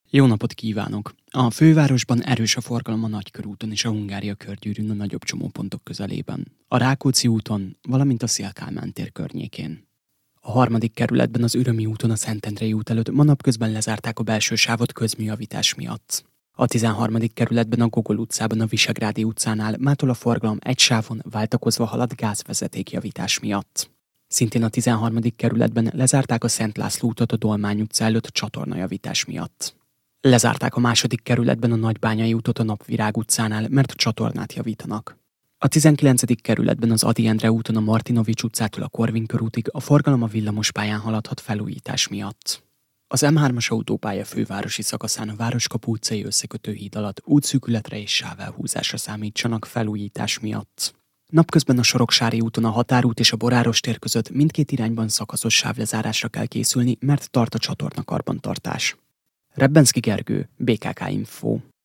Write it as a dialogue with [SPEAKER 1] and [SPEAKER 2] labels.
[SPEAKER 1] Jó napot kívánok! A fővárosban erős a forgalom a Nagykörúton és a Hungária körgyűrűn a nagyobb csomópontok közelében, a Rákóczi úton, valamint a Széll-Kálmán tér környékén. A 3. kerületben az Ürömi úton a Szentendrei út előtt ma napközben lezárták a belső sávot közműjavítás miatt. A 13. kerületben a Gogol utcában a Visegrádi utcánál mától a forgalom egy sávon váltakozva halad gázvezetékjavítás miatt. Szintén a 13. kerületben lezárták a Szent László utat a Dolmány utca előtt csatornajavítás miatt. Lezárták a 2. kerületben a Nagybányai útot a Napvirág utcánál, mert a csatornát javítanak. A 19. kerületben az Ady Endre úton a Martinovics utcától a Korvin körútig a forgalom a villamospályán haladhat felújítás miatt. Az M3-as autópálya fővárosi szakaszán a Városkapu utcai összekötő híd alatt útszűkületre és sávelhúzásra számítsanak felújítás miatt. Napközben a Soroksári úton a Határút és a Boráros tér között mindkét irányban szakaszos sávlezárásra kell készülni, mert tart a csatorna karbantartás. Rebbenszky Gergő, BKK Info.